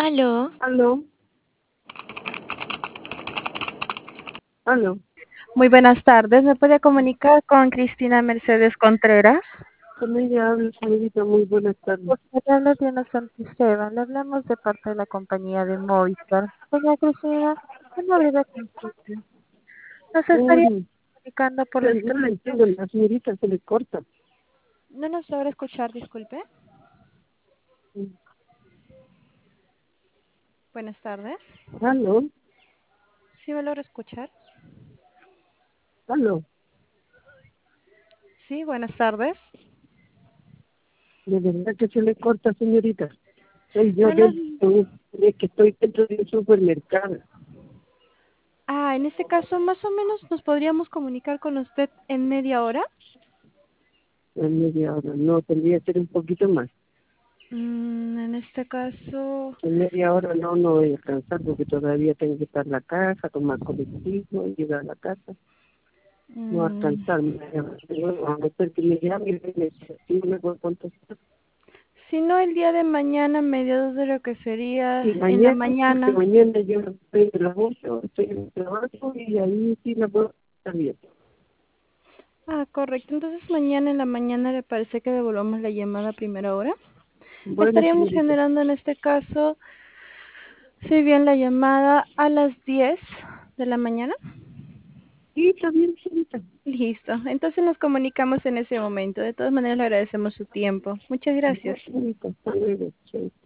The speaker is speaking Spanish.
Aló, Aló, aló. Muy buenas tardes. ¿Me puede comunicar con Cristina Mercedes Contreras? Con ella habla, señorita. Muy buenas tardes. Usted habla Diana Santisteban. Le hablamos de parte de la compañía de Movistar. Doña Cristina, una breve consulta. Nos estaría Mm, comunicando por los... no la entiendo, la señorita se le corta. ¿No nos logra escuchar, disculpe? Mm, Buenas tardes. Aló, ¿Sí me logra escuchar? aló. Sí, buenas tardes. De verdad que se le corta, señorita. Soy yo No nos... de que estoy dentro de un supermercado. En este caso, más o menos nos podríamos comunicar con usted en media hora. En media hora. No, tendría que ser un poquito más. En este caso... En media hora no voy a alcanzar porque todavía tengo que estar en la casa, tomar colectivo, llegar a la casa. No va a mm, alcanzar. A no ser que me llame y me dice, sí, me voy a contestar. Si no, el día de mañana, mediados de lo que sería Y en la mañana, porque mañana. mañana yo estoy de las 8, estoy en el trabajo y ahí sí la puedo estar bien. Correcto. Entonces mañana en la mañana le parece que devolvamos la llamada a primera hora. Bueno, Estaríamos señorita. generando en este caso, si bien la llamada a las 10 de la mañana. Sí, está bien, señorita. Listo. Entonces nos comunicamos en ese momento. De todas maneras le agradecemos su tiempo. Muchas gracias. Señorita, hasta luego. Sí.